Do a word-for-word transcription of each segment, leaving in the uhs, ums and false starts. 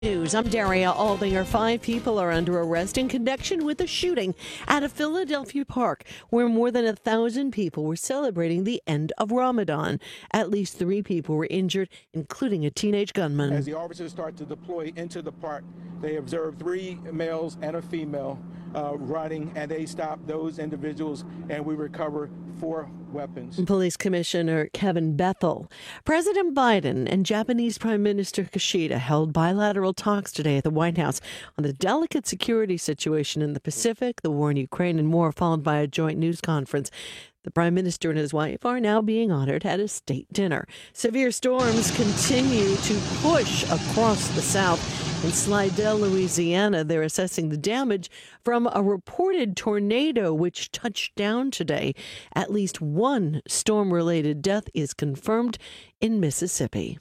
News. I'm Daria Aldinger. Five people are under arrest in connection with a shooting at a Philadelphia park where more than a thousand people were celebrating the end of Ramadan. At least three people were injured, including a teenage gunman. As the officers start to deploy into the park, they observed three males and a female uh, running, and they stopped those individuals, and we recovered four weapons. Police Commissioner Kevin Bethel. President Biden and Japanese Prime Minister Kishida held bilateral talks today at the White House on the delicate security situation in the Pacific, the war in Ukraine, and more, followed by a joint news conference. The Prime Minister and his wife are now being honored at a state dinner. Severe storms continue to push across the South. In Slidell, Louisiana, they're assessing the damage from a reported tornado which touched down today. At least one storm-related death is confirmed in Mississippi.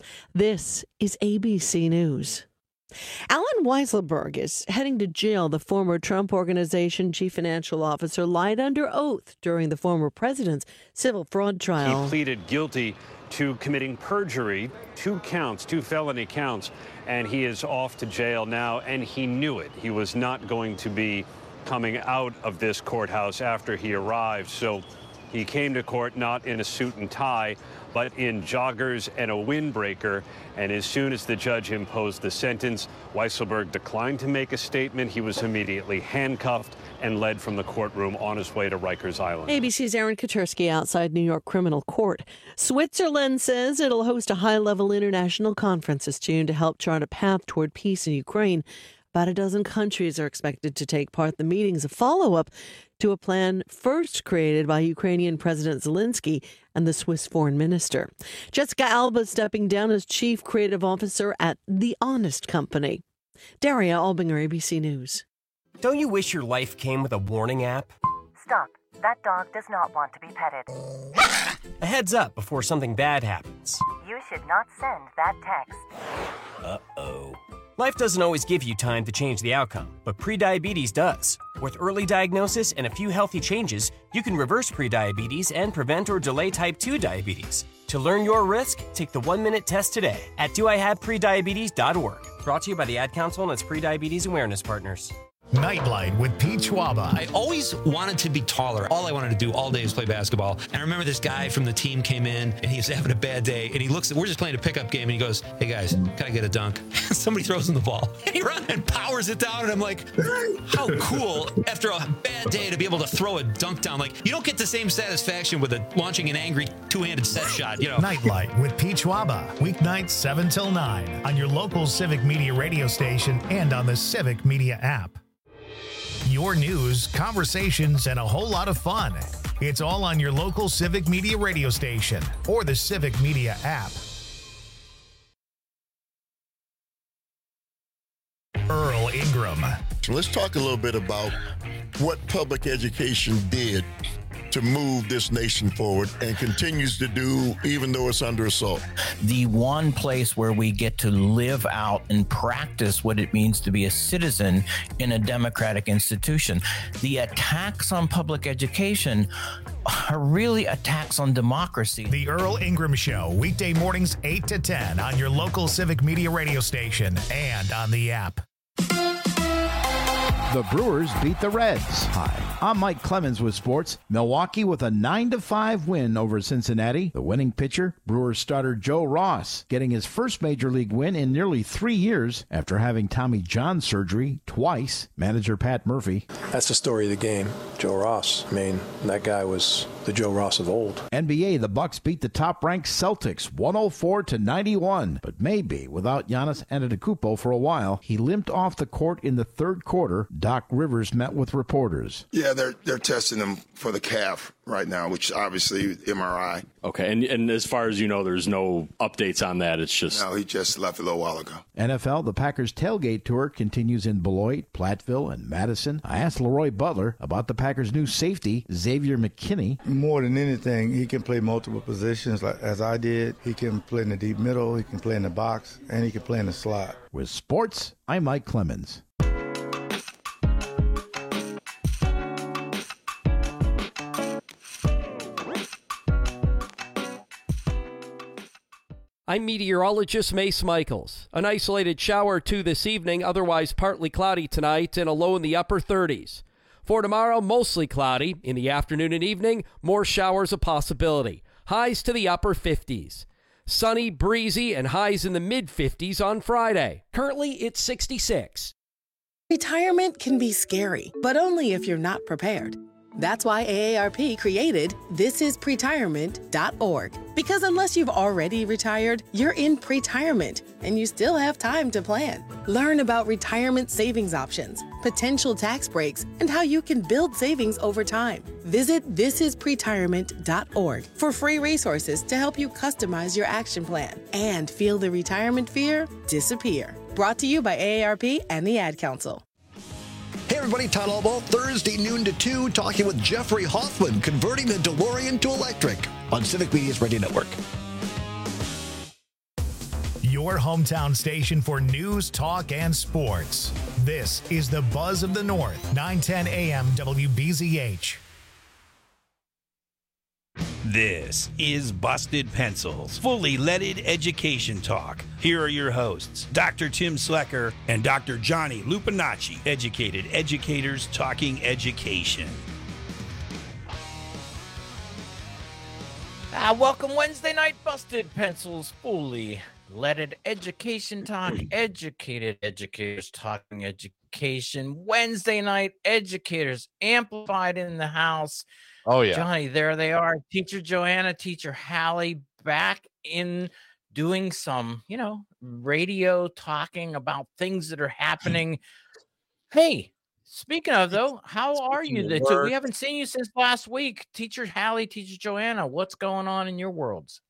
This is A B C News. Alan Weisselberg is heading to jail. The former Trump Organization chief financial officer lied under oath during the former president's civil fraud trial. He pleaded guilty to committing perjury, two counts, two felony counts, and he is off to jail now, and he knew it. He was not going to be coming out of this courthouse after he arrived, so he came to court not in a suit and tie, but in joggers and a windbreaker. And as soon as the judge imposed the sentence, Weisselberg declined to make a statement. He was immediately handcuffed and led from the courtroom on his way to Rikers Island. A B C's Aaron Katersky outside New York criminal court. Switzerland says it'll host a high-level international conference this June to help chart a path toward peace in Ukraine. About a dozen countries are expected to take part. The meeting's a follow-up to a plan first created by Ukrainian President Zelensky and the Swiss foreign minister. Jessica Alba stepping down as chief creative officer at The Honest Company. Daria Albinger, A B C News. Don't you wish your life came with a warning app? Stop. That dog does not want to be petted. A heads up before something bad happens. You should not send that text. Uh-oh. Life doesn't always give you time to change the outcome, but prediabetes does. With early diagnosis and a few healthy changes, you can reverse prediabetes and prevent or delay type two diabetes. To learn your risk, take the one-minute test today at do I have prediabetes dot org. Brought to you by the Ad Council and its prediabetes awareness partners. Nightlight with Pete Schwaba. I always wanted to be taller. All I wanted to do all day was play basketball. And I remember this guy from the team came in, and he was having a bad day, and he looks, we're just playing a pickup game, and he goes, hey guys, can I get a dunk? Somebody throws him the ball. And he runs and powers it down, and I'm like, how cool, after a bad day, to be able to throw a dunk down. Like, you don't get the same satisfaction with a, launching an angry two-handed set shot, you know. Nightlight with Pete Schwaba. Weeknights seven till nine on your local Civic Media radio station and on the Civic Media app. Your news, conversations, and a whole lot of fun. It's all on your local Civic Media radio station or the Civic Media app. Earl Ingram. So let's talk a little bit about what public education did to move this nation forward and continues to do even though it's under assault. The one place where we get to live out and practice what it means to be a citizen in a democratic institution. The attacks on public education are really attacks on democracy. The Earl Ingram Show, weekday mornings eight to ten on your local Civic Media radio station and on the app. The Brewers beat the Reds. Hi, I'm Mike Clemens with sports. Milwaukee with a nine to five win over Cincinnati. The winning pitcher, Brewers starter Joe Ross, getting his first major league win in nearly three years after having Tommy John surgery twice. Manager Pat Murphy. That's the story of the game. Joe Ross. I mean, that guy was the Joe Ross of old. N B A, the Bucks beat the top-ranked Celtics one oh four to ninety-one, but maybe without Giannis Antetokounmpo for a while. He limped off the court in the third quarter. Doc Rivers met with reporters. Yeah, they're they're testing him for the calf right now, which obviously M R I. Okay, and and as far as you know, there's no updates on that. It's just no, he just left a little while ago. N F L, the Packers tailgate tour continues in Beloit, Platteville, and Madison. I asked Leroy Butler about the Packers' new safety, Xavier McKinney. More than anything, he can play multiple positions, like as I did. He can play in the deep middle, he can play in the box, and he can play in the slot. With sports, I'm Mike Clemens. I'm meteorologist Mace Michaels. An isolated shower or two this evening, otherwise partly cloudy tonight and a low in the upper thirties. For tomorrow, mostly cloudy. In the afternoon and evening, more showers a possibility. Highs to the upper fifties. Sunny, breezy, and highs in the mid-fifties on Friday. Currently, it's sixty-six. Retirement can be scary, but only if you're not prepared. That's why A A R P created this is pretirement dot org. Because unless you've already retired, you're in pretirement, and you still have time to plan. Learn about retirement savings options, potential tax breaks, and how you can build savings over time. Visit this is pretirement dot org for free resources to help you customize your action plan and feel the retirement fear disappear. Brought to you by A A R P and the Ad Council. Hey everybody, Todd Albaugh, Thursday noon to two, talking with Jeffrey Hoffman, converting the DeLorean to electric on Civic Media's Radio Network. Your hometown station for news, talk, and sports. This is the Buzz of the North, nine ten A M W B Z H. This is Busted Pencils, fully leaded education talk. Here are your hosts, Doctor Tim Slecker and Doctor Johnny Lupinacci, educated educators talking education. Ah, welcome Wednesday night, Busted Pencils, fully leaded education talk, educated educators talking education. Wednesday night, educators amplified in the house. Oh, yeah. Johnny, there they are. Teacher Joanna, Teacher Hallie, back in doing some, you know, radio talking about things that are happening. Hey, speaking of, though, how are you? The two? We haven't seen you since last week. Teacher Hallie, Teacher Joanna, what's going on in your worlds?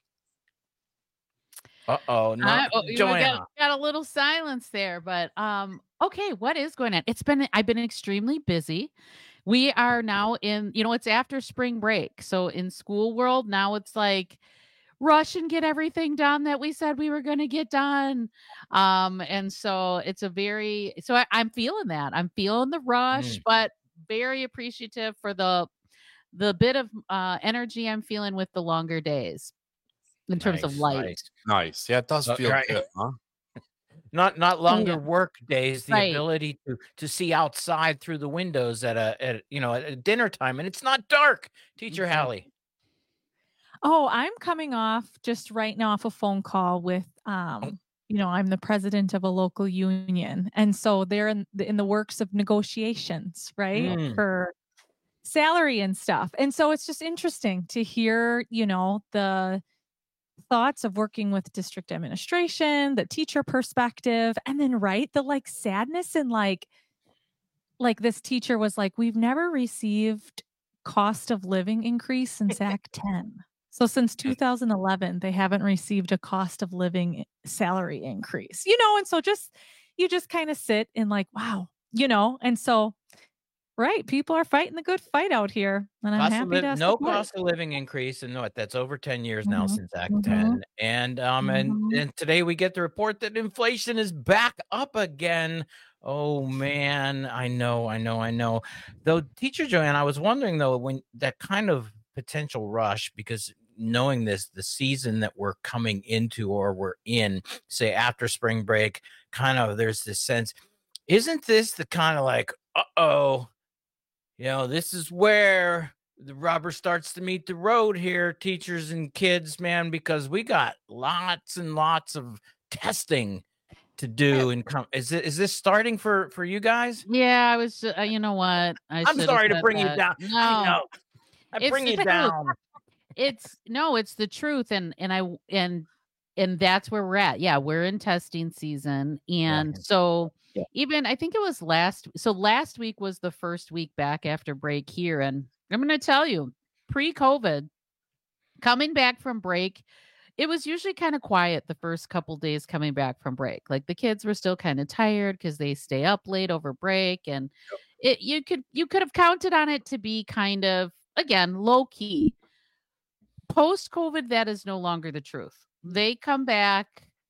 Uh-oh. Uh, oh, Joanna. Got, got a little silence there, but um, okay, what is going on? It's been, I've been extremely busy. We are now in, you know, it's after spring break. So in school world, now it's like rush and get everything done that we said we were going to get done. Um, and so it's a very, so I, I'm feeling that. I'm feeling the rush, mm. but very appreciative for the, the bit of uh, energy I'm feeling with the longer days in terms nice, of light. Nice. nice. Yeah, it does Uh, feel right. good, huh? Not not longer yeah. work days, the Right. ability to to see outside through the windows at a at you know at dinner time, and it's not dark. Teacher Mm-hmm. Hallie. Oh, I'm coming off just right now off a phone call with um you know, I'm the president of a local union, and so they're in the, in the works of negotiations, right? Mm. For salary and stuff. And so it's just interesting to hear, you know, the thoughts of working with district administration, the teacher perspective, and then right the like sadness and like like this teacher was like, we've never received cost of living increase since Act ten. So since two thousand eleven, they haven't received a cost of living salary increase, you know, and so just you just kind of sit and like, wow, you know, and so right, people are fighting the good fight out here, and I'm Cost of happy liv- to no support. cost of living increase, and what that's over ten years now Mhm, since Act mhm, ten. And um and, mhm. and today we get the report that inflation is back up again. Oh man, I know, I know, I know. Though, Teacher Joanne, I was wondering though, when that kind of potential rush, because knowing this, the season that we're coming into or we're in, say after spring break, kind of there's this sense, isn't this the kind of like, uh-oh, you know, this is where the rubber starts to meet the road here, teachers and kids, man, because we got lots and lots of testing to do. And come, is it, is this starting for, for you guys? Yeah, I was, uh, you know what? I I'm should have sorry to said bring you that. down. No, I know. I It's bring the you truth. down. It's no, it's the truth. And, and I, and, and that's where we're at. Yeah. We're in testing season. And so Yeah. even, I think it was last, so last week was the first week back after break here. And I'm going to tell you, pre-COVID, coming back from break, it was usually kind of quiet the first couple days coming back from break. Like the kids were still kind of tired because they stay up late over break, and it you could you could have counted on it to be kind of, again, low key. Post COVID, that is no longer the truth. They come back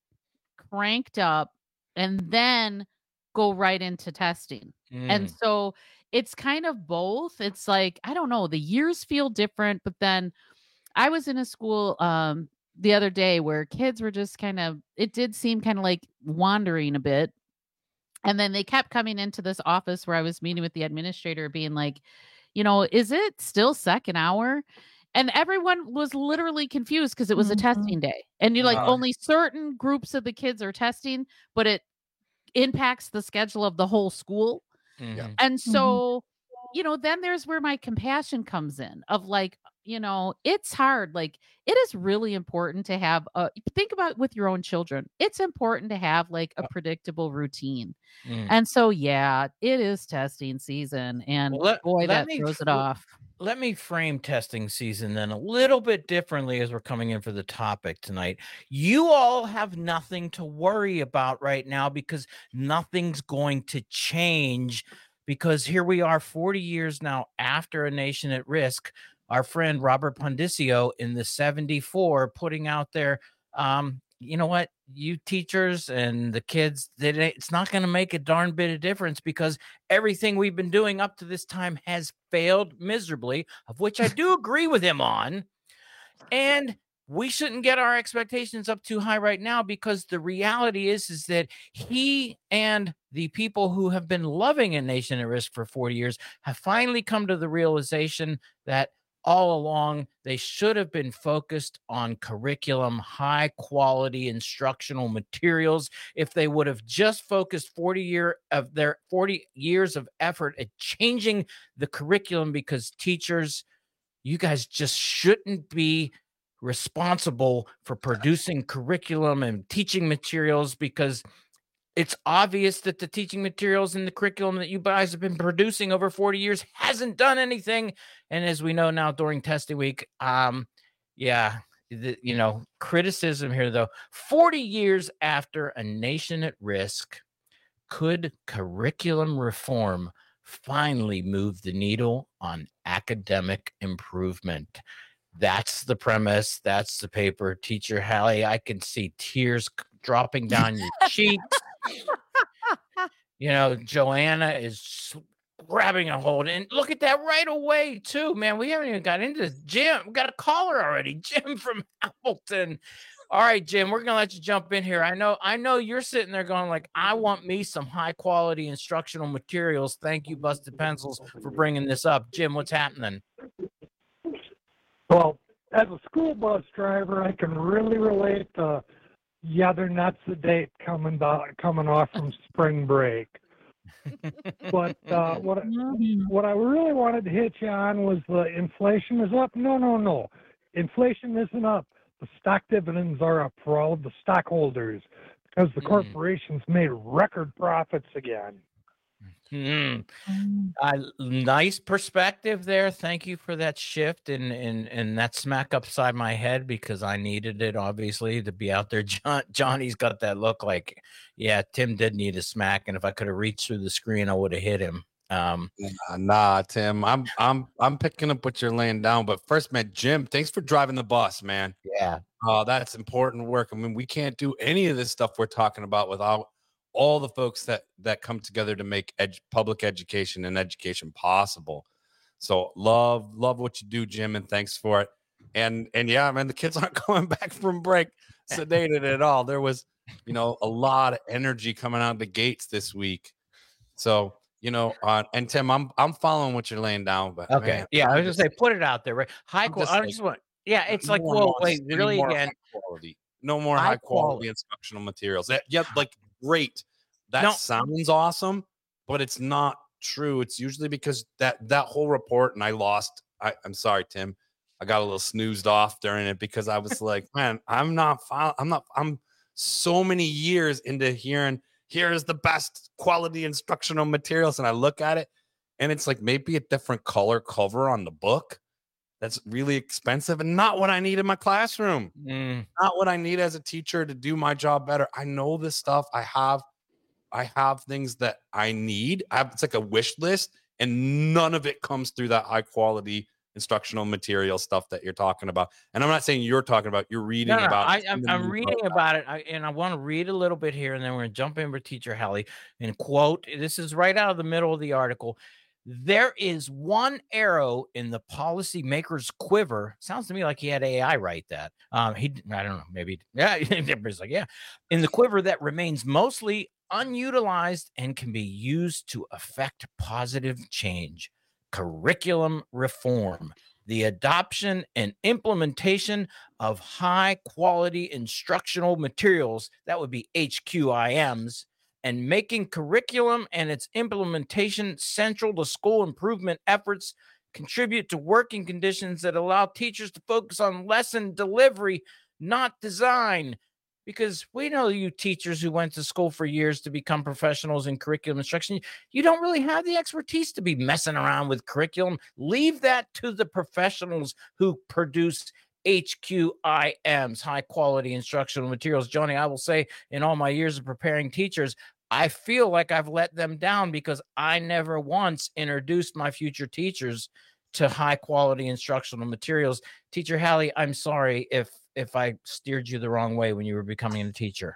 cranked up and then go right into testing. And Mm. so it's kind of both. It's like, I don't know, the years feel different, but then I was in a school um the other day where kids were just kind of, it did seem kind of like wandering a bit. And then they kept coming into this office where I was meeting with the administrator being like, you know, is it still second hour? And everyone was literally confused because it was mm-hmm. a testing day. And you're like, uh, only certain groups of the kids are testing, but it impacts the schedule of the whole school. Mm-hmm. And so, mm-hmm. you know, then there's where my compassion comes in of like, you know, it's hard. Like, it is really important to have a, think about with your own children. It's important to have like a predictable routine. Mm. And so, yeah, it is testing season. And well, let, boy, let that throws fr- it off. Let me frame testing season then a little bit differently as we're coming in for the topic tonight. You all have nothing to worry about right now because nothing's going to change, because here we are forty years now after A Nation at Risk. Our friend Robert Pondiscio in the seventy-four putting out there, um, you know what, you teachers and the kids, that it's not going to make a darn bit of difference because everything we've been doing up to this time has failed miserably, of which I do agree with him on. And we shouldn't get our expectations up too high right now, because the reality is, is that he and the people who have been loving A Nation at Risk for forty years have finally come to the realization that all along, they should have been focused on curriculum, high quality instructional materials. If they would have just focused forty year of their forty years of effort at changing the curriculum, because teachers, you guys just shouldn't be responsible for producing curriculum and teaching materials, because it's obvious that the teaching materials and the curriculum that you guys have been producing over forty years hasn't done anything. And as we know now during testing week, um, yeah, the, you know, criticism here, though, forty years after A Nation at Risk, could curriculum reform finally move the needle on academic improvement? That's the premise. That's the paper. Teacher Hallie, I can see tears dropping down your cheeks. You know, Joanna is grabbing a hold, and look at that right away too, man. We haven't even got into this. Jim, we got a caller already. Jim from Hamilton. All right, Jim, we're gonna let you jump in here. I know, I know you're sitting there going like, I want me some high quality instructional materials. Thank you, Busted Pencils, for bringing this up. Jim, what's happening? Well, as a school bus driver, I can really relate to, yeah, they're not sedate coming down, coming off from spring break. But uh, what I, what I really wanted to hit you on was the inflation is up. No, no, no. Inflation isn't up. The stock dividends are up for all of the stockholders because the mm. corporations made record profits again. Mm. Uh, nice perspective there. Thank you for that shift and, and and that smack upside my head, because I needed it, obviously, to be out there. John, Johnny's got that look like, yeah, Tim did need a smack, and if I could have reached through the screen, I would have hit him. Um, nah, nah, Tim, I'm I'm I'm picking up what you're laying down. But first, man, Jim, thanks for driving the bus, man. Yeah, oh, that's important work. I mean, we can't do any of this stuff we're talking about without all the folks that that come together to make ed- public education and education possible. So love, love what you do, Jim, and thanks for it. And and yeah, man, the kids aren't coming back from break sedated at all. There was, you know, a lot of energy coming out of the gates this week. So, you know, uh, and Tim, I'm I'm following what you're laying down. But okay, man, yeah, I'm I was just, gonna say, put it out there, right? High quality. I like, just want, yeah, it's like, whoa, wait, really again? Quality. No more high, high quality, quality instructional materials. That, yeah, like great. That no. sounds awesome, but it's not true. It's usually because that that whole report, and I lost. I, I'm sorry, Tim. I got a little snoozed off during it because I was like, man, I'm not. I'm not. I'm so many years into hearing here's the best quality instructional materials, and I look at it, and it's like maybe a different color cover on the book. That's really expensive and not what I need in my classroom. Mm. Not what I need as a teacher to do my job better. I know this stuff. I have. I have things that I need. I have, it's like a wish list, and none of it comes through that high quality instructional material stuff that you're talking about. And I'm not saying you're talking about, you're reading no, no, about. I, I'm, I'm reading about it. I, and I want to read a little bit here, and then we're going to jump in with Teacher Hallie and quote, this is right out of the middle of the article. There is one arrow in the policymaker's quiver. Sounds to me like he had A I write that. Um, he, I don't know, maybe, yeah, everybody's like, yeah. In the quiver that remains mostly unutilized and can be used to affect positive change. Curriculum reform. The adoption and implementation of high-quality instructional materials, that would be H Q I Ms, and making curriculum and its implementation central to school improvement efforts contribute to working conditions that allow teachers to focus on lesson delivery, not design. Because we know you teachers who went to school for years to become professionals in curriculum instruction, you don't really have the expertise to be messing around with curriculum. Leave that to the professionals who produce H Q I Ms, high quality instructional materials. Johnny, I will say in all my years of preparing teachers, I feel like I've let them down because I never once introduced my future teachers to high quality instructional materials. Teacher Hallie, I'm sorry if if I steered you the wrong way when you were becoming a teacher.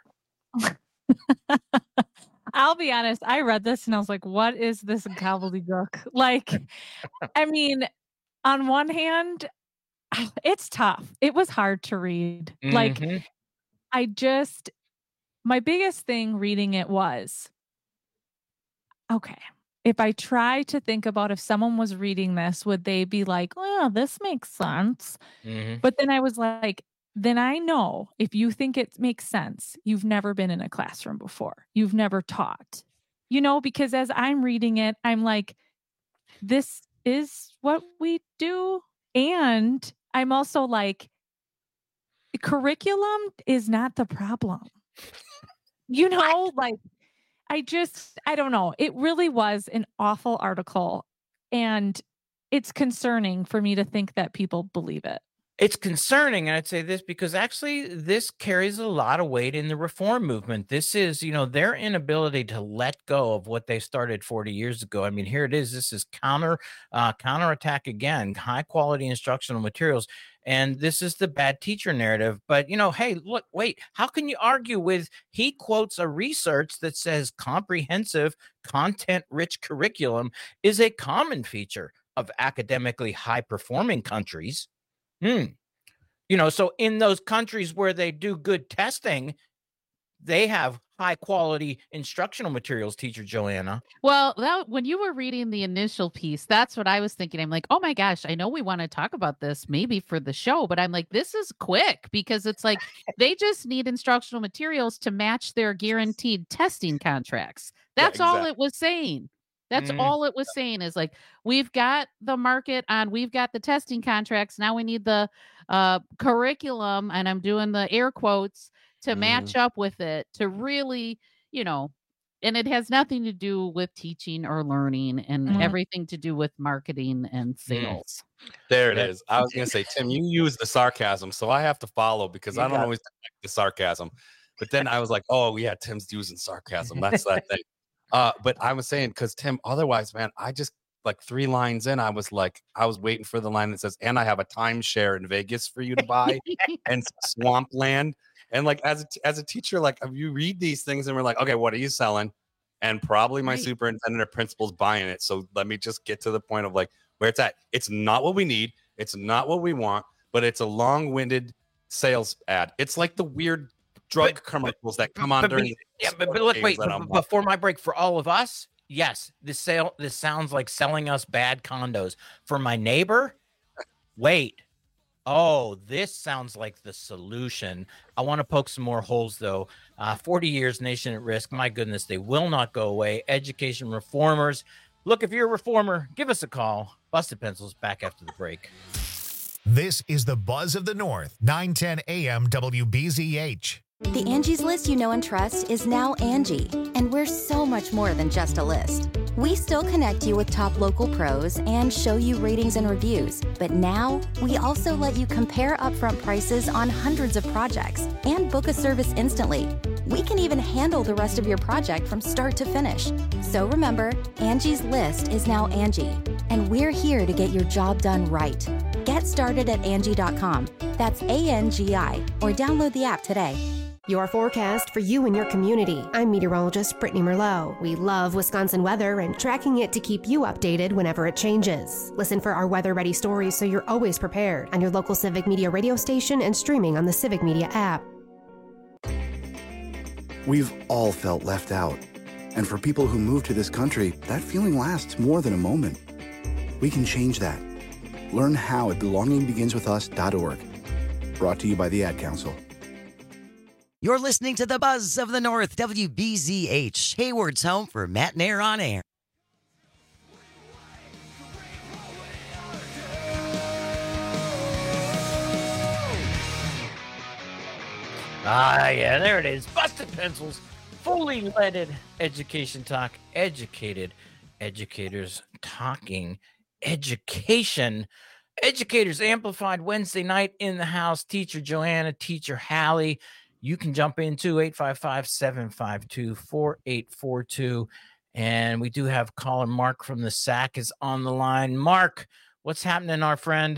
I'll be honest. I read this and I was like, what is this gobbledygook? Like, I mean, on one hand, it's tough. It was hard to read. Mm-hmm. Like, I just, my biggest thing reading it was, okay, if I try to think about if someone was reading this, would they be like, oh, this makes sense? Mm-hmm. But then I was like, then I know if you think it makes sense, you've never been in a classroom before. You've never taught, you know, because as I'm reading it, I'm like, this is what we do. And I'm also like, curriculum is not the problem. You know, like, I just, I don't know. It really was an awful article. And it's concerning for me to think that people believe it. It's concerning, and I'd say this because actually this carries a lot of weight in the reform movement. This is, you know, their inability to let go of what they started forty years ago. I mean, here it is. This is counter, uh, counterattack again, high quality instructional materials. And this is the bad teacher narrative. But, you know, hey, look, wait, how can you argue with, he quotes a research that says comprehensive, content-rich curriculum is a common feature of academically high-performing countries. Hmm. You know, so in those countries where they do good testing, they have high quality instructional materials, teacher Joanna. Well, that, when you were reading the initial piece, that's what I was thinking. I'm like, oh my gosh, I know we want to talk about this maybe for the show, but I'm like, this is quick because it's like they just need instructional materials to match their guaranteed testing contracts. That's yeah, exactly. all it was saying. That's mm. all it was saying is like, we've got the market on, we've got the testing contracts. Now we need the uh, curriculum, and I'm doing the air quotes to mm. match up with it to really, you know, and it has nothing to do with teaching or learning and mm. everything to do with marketing and sales. Mm. There it is. I was going to say, Tim, you use the sarcasm, so I have to follow because you I don't always like the sarcasm. But then I was like, oh, yeah, Tim's using sarcasm. That's that thing. Uh, but I was saying, because Tim, otherwise, man, I just like three lines in, I was like, I was waiting for the line that says, and I have a timeshare in Vegas for you to buy and swampland. And like, as a, as a teacher, like, you read these things and we're like, okay, what are you selling? And probably my right. superintendent or principal's buying it. So let me just get to the point of like where it's at. It's not what we need. It's not what we want, but it's a long-winded sales ad. It's like the weird drug but, commercials that come on but, during. Yeah, but, but look, wait, but, before my break, for all of us, yes, this sale, this sounds like selling us bad condos. For my neighbor, wait. Oh, this sounds like the solution. I want to poke some more holes, though. Uh, forty years, nation at risk. My goodness, they will not go away. Education reformers. Look, if you're a reformer, give us a call. Busted Pencils back after the break. This is the Buzz of the North, nine ten A M W B Z H. The Angie's List you know and trust is now Angie, and we're so much more than just a list. We still connect you with top local pros and show you ratings and reviews, but now we also let you compare upfront prices on hundreds of projects and book a service instantly. We can even handle the rest of your project from start to finish. So remember, Angie's List is now Angie, and we're here to get your job done right. Get started at Angie dot com. That's A N G I, or download the app today. Your forecast for you and your community. I'm meteorologist Brittany Merlot. We love Wisconsin weather and tracking it to keep you updated whenever it changes. Listen for our weather-ready stories so you're always prepared on your local Civic Media radio station and streaming on the Civic Media app. We've all felt left out. And for people who move to this country, that feeling lasts more than a moment. We can change that. Learn how at belonging begins with us dot org. Brought to you by the Ad Council. You're listening to the Buzz of the North, W B Z H, Hayward's home for Matt Nair on air. Ah, yeah, there it is. Busted Pencils, fully leaded education talk, educated educators talking education. Educators Amplified Wednesday night in the house. Teacher Joanna, Teacher Hallie. You can jump into eight five five, seven five two, four eight four two. And we do have caller Mark from the S A C is on the line. Mark, what's happening, our friend?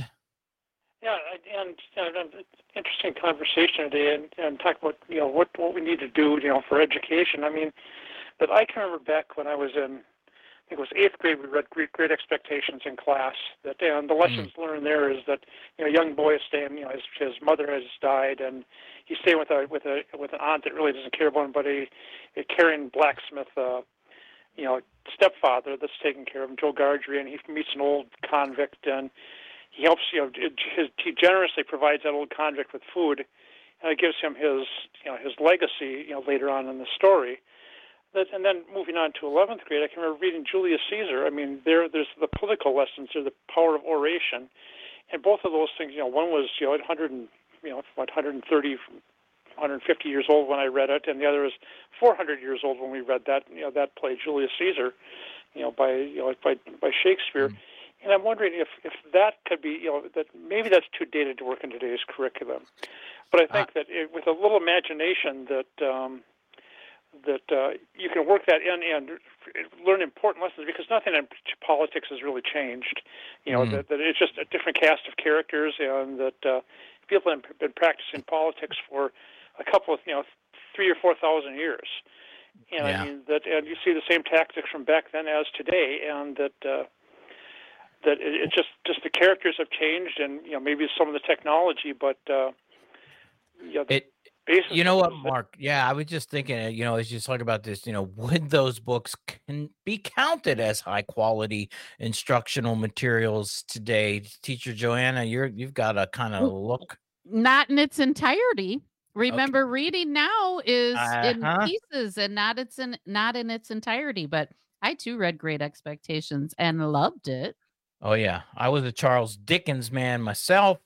Yeah, and, and uh, interesting conversation today, and, and talk about you know what what we need to do you know for education. I mean, but I can remember back when I was in, I think it was eighth grade, we read Great, Great Expectations in class. That and the lessons mm. learned there is that you know, a young boy is staying, you know, his, his mother has died, and he's staying with a with a with an aunt that really doesn't care about him, but a, a caring blacksmith, uh, you know, stepfather that's taking care of him, Joe Gardry, and he meets an old convict, and he helps, you know, his, he generously provides that old convict with food, and it gives him his, you know, his legacy, you know, later on in the story. And then moving on to eleventh grade, I can remember reading Julius Caesar. I mean, there, there's the political lessons, there's the power of oration, and both of those things. You know, one was you know one hundred, and, you know, what one hundred thirty, one hundred fifty years old when I read it, and the other was four hundred years old when we read that. You know, that play Julius Caesar, you know, by you know by by Shakespeare. Mm-hmm. And I'm wondering if, if that could be, you know, that maybe that's too dated to work in today's curriculum. But I think uh, that it, with a little imagination that um, that uh, you can work that in and learn important lessons, because nothing in politics has really changed. You know, mm. that, that it's just a different cast of characters, and that uh, people have been practicing politics for a couple of, you know, three or four thousand years. And yeah. I mean, that, and you see the same tactics from back then as today, and that. Uh, That it, it just just the characters have changed, and you know maybe some of the technology, but uh, you know, it. You know what, Mark? Yeah, I was just thinking. You know, as you talk about this, you know, would those books can be counted as high quality instructional materials today? Teacher Joanna, you're you've got a kind of look. Not in its entirety. Remember, okay. Reading now is uh-huh. in pieces and not it's in not in its entirety. But I too read Great Expectations and loved it. Oh, yeah. I was a Charles Dickens man myself.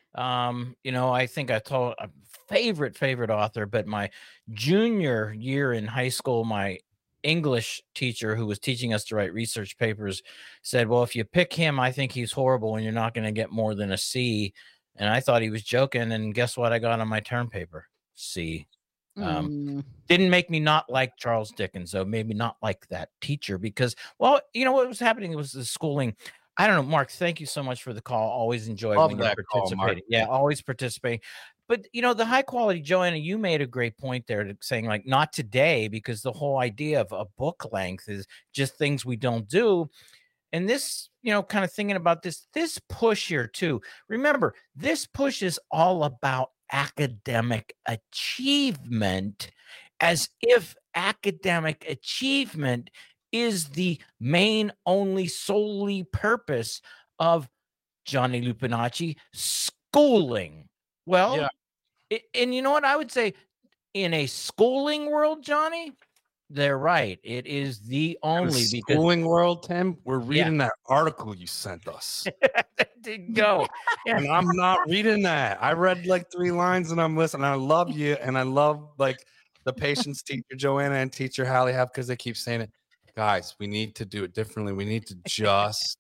Um, you know, I think I told a favorite, favorite author, but my junior year in high school, my English teacher who was teaching us to write research papers said, well, if you pick him, I think he's horrible and you're not going to get more than a C. And I thought he was joking. And guess what I got on my term paper? C. Um, mm. Didn't make me not like Charles Dickens, though. Made me not like that teacher because, well, you know, what was happening was the schooling. I don't know, Mark, thank you so much for the call. Always enjoy Love when you're participating. Call, yeah, always participating. But, you know, the high quality, Joanna, you made a great point there to saying like not today, because the whole idea of a book length is just things we don't do. And this, you know, kind of thinking about this, this push here too. Remember, this push is all about academic achievement, as if academic achievement is the main, only, solely purpose of Johnny Lupinacci schooling. Well, yeah. it, and you know what I would say? In a schooling world, Johnny, they're right. It is the only the because schooling world, Tim. We're reading yeah. that article you sent us. Didn't go. Yeah. And I'm not reading that. I read like three lines and I'm listening. I love you, and I love like the patience teacher Joanna and teacher Hallie have, because they keep saying it. Guys, we need to do it differently. We need to just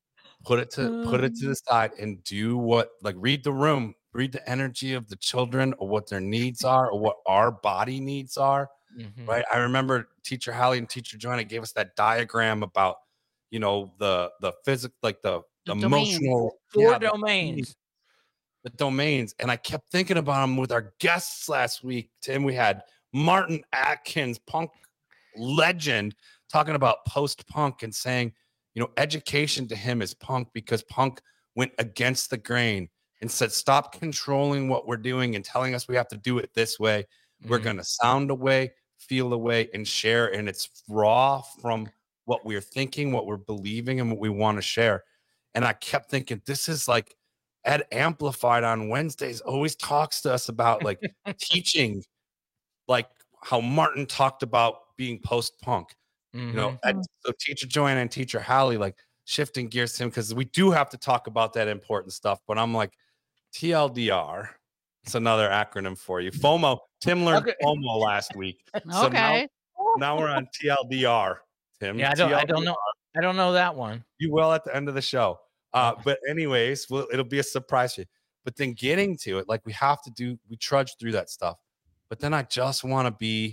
put it to put it to the side and do what, like, read the room, read the energy of the children, or what their needs are, or what our body needs are. Mm-hmm. Right. I remember teacher Hallie and teacher Joanna gave us that diagram about, you know, the the physical, like the, the, the emotional four yeah, domains. the domains. And I kept thinking about them with our guests last week. Tim, we had Martin Atkins, punk legend, talking about post-punk and saying, you know, education to him is punk because punk went against the grain and said, stop controlling what we're doing and telling us we have to do it this way. Mm-hmm. We're going to sound away, feel away, and share. And it's raw from what we're thinking, what we're believing, and what we want to share. And I kept thinking, this is like Ed Amplified on Wednesdays always talks to us about like teaching, like how Martin talked about being post-punk. Mm-hmm. You know, Ed, so Teacher Joanna and Teacher Hallie, like shifting gears to him, because we do have to talk about that important stuff. But I'm like, T L D R, it's another acronym for you. FOMO. Tim learned okay. FOMO last week. So okay. Now, now we're on T L D R. Tim. Yeah, I don't, I don't know. I don't know that one. You will at the end of the show. Uh, but anyways, well, it'll be a surprise for you. But then getting to it, like we have to do, we trudge through that stuff. But then I just want to be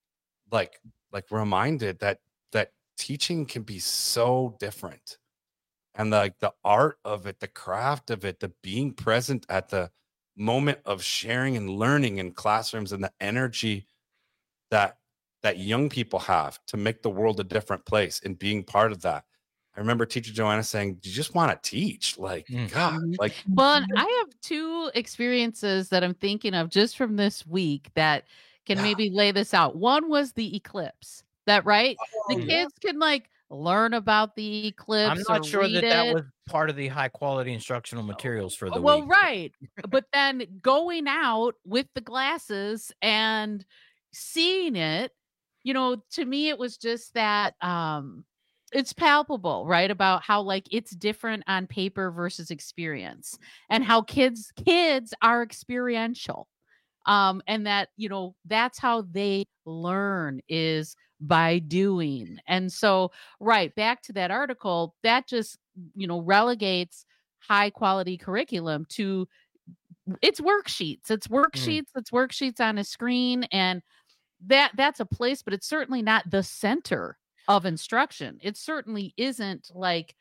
like, like reminded that that teaching can be so different. And like the, the art of it, the craft of it, the being present at the moment of sharing and learning in classrooms, and the energy that that young people have to make the world a different place and being part of that. I remember Teacher Joanna saying, you just want to teach. Like, mm. God, like. Well, I have two experiences that I'm thinking of just from this week that can yeah. maybe lay this out. One was the eclipse. That right? Oh, the kids yeah. can like learn about the eclipse. I'm not sure that it. that was part of the high quality instructional materials for the well, week. Right. But then going out with the glasses and seeing it, you know, to me, it was just that um, it's palpable, right? About how like it's different on paper versus experience, and how kids kids are experiential. Um, and that, you know, that's how they learn, is by doing. And so, right, back to that article, that just, you know, relegates high quality curriculum to it's worksheets. It's worksheets. Mm. It's worksheets on a screen. And that that's a place, but it's certainly not the center of instruction. It certainly isn't like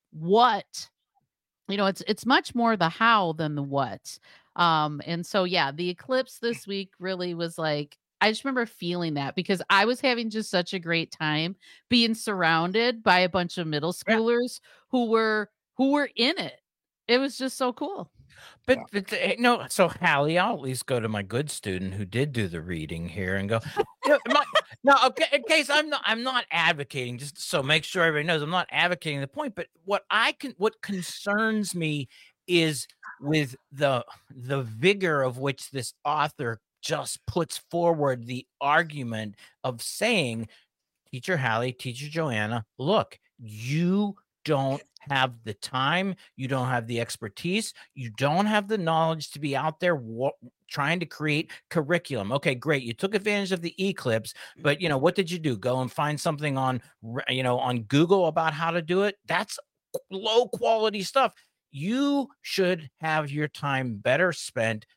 what, you know, it's it's much more the how than the what. Um, and so, yeah, the eclipse this week really was like, I just remember feeling that because I was having just such a great time being surrounded by a bunch of middle schoolers yeah. who were, who were in it. It was just so cool. But, but no, so Hallie, I'll at least go to my good student who did do the reading here and go, no, my, no, okay, in case I'm not, I'm not advocating, just so make sure everybody knows I'm not advocating the point, but what I can, what concerns me is with the, the vigor of which this author just puts forward the argument of saying, Teacher Hallie, Teacher Joanna, look, you don't have the time, you don't have the expertise, you don't have the knowledge to be out there trying to create curriculum. Okay, great. You took advantage of the eclipse, but you know, what did you do? Go and find something on, you know, on Google about how to do it? That's low quality stuff. You should have your time better spent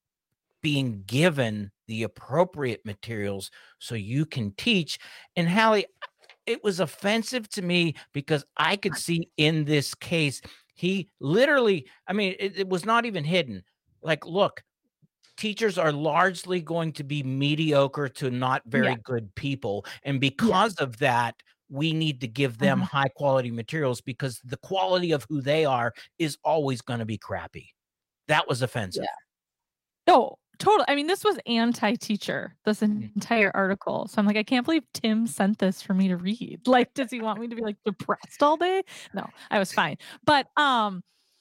being given the appropriate materials so you can teach. And Hallie, it was offensive to me because I could see in this case, he literally, I mean, it, it was not even hidden. Like, look, teachers are largely going to be mediocre to not very yeah. good people. And because yeah. of that, we need to give them mm-hmm. high quality materials because the quality of who they are is always going to be crappy. That was offensive. Yeah. No, totally. I mean, this was anti-teacher, this entire article. So I'm like, I can't believe Tim sent this for me to read. Like, does he want me to be like depressed all day? No, I was fine. But um,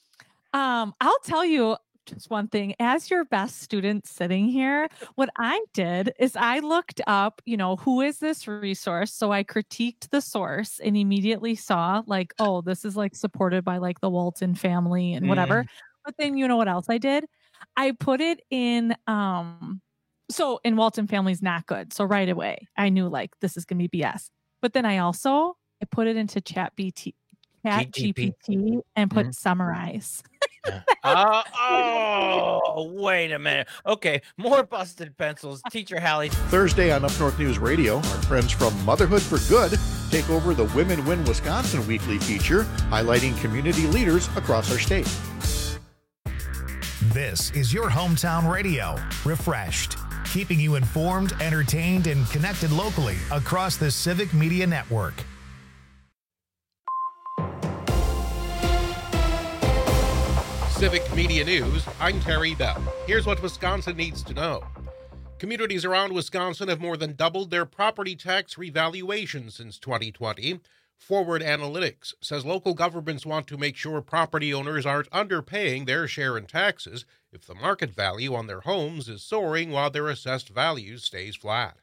um, I'll tell you just one thing. As your best student sitting here, what I did is I looked up, you know, who is this resource? So I critiqued the source and immediately saw like, oh, this is like supported by like the Walton family and whatever. Mm. But then you know what else I did? I put it in, um, so in Walton family's not good. So right away I knew like, this is going to be B S, but then I also, I put it into chat B T, chat G P T and put mm-hmm. summarize. uh, oh, wait a minute. Okay. More busted pencils. Teacher Hallie. Thursday on Up North News Radio, our friends from Motherhood for Good take over the Women Win Wisconsin weekly feature, highlighting community leaders across our state. This This is your hometown radio, refreshed, keeping you informed, entertained, and connected locally across the Civic Media Network. Civic Media News, I'm Terry Bell. Here's what Wisconsin needs to know. Communities around Wisconsin have more than doubled their property tax revaluation since twenty twenty. Forward Analytics says local governments want to make sure property owners aren't underpaying their share in taxes if the market value on their homes is soaring while their assessed value stays flat.